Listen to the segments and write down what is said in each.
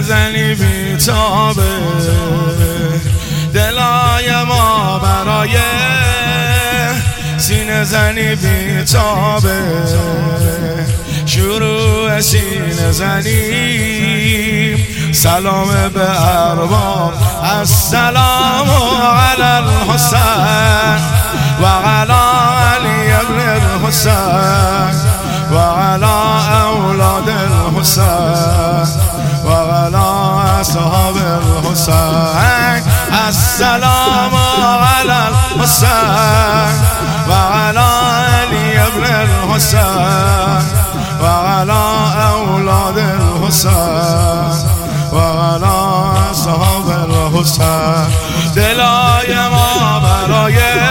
زنی بیتابه، دلای ما برای سینه زنی بیتابه، شروع سینه زنی. سلام به ارباب، السلام علی الحسین و علی علی ابن الحسین و علی اولاد الحسین و علی اصحاب الحسین. السلام علی الحسین و علی علی ابن الحسین و علی اولاد الحسین و علی اصحاب الحسین. دلای ما برای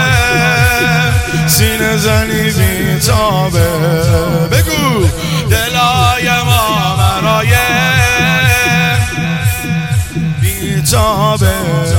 سینه زنی بیتابه، بگو دلای ما برای بیتابه،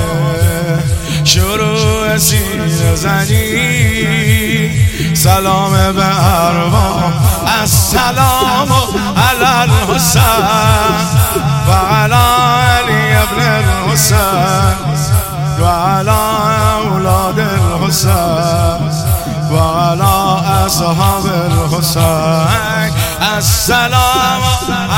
شروع سینه زنی. سلام به ارباب، السلام علی الحسین و علی علی ابن الحسین و علی اولاد الحسین و علی اصحاب الحسین. السلام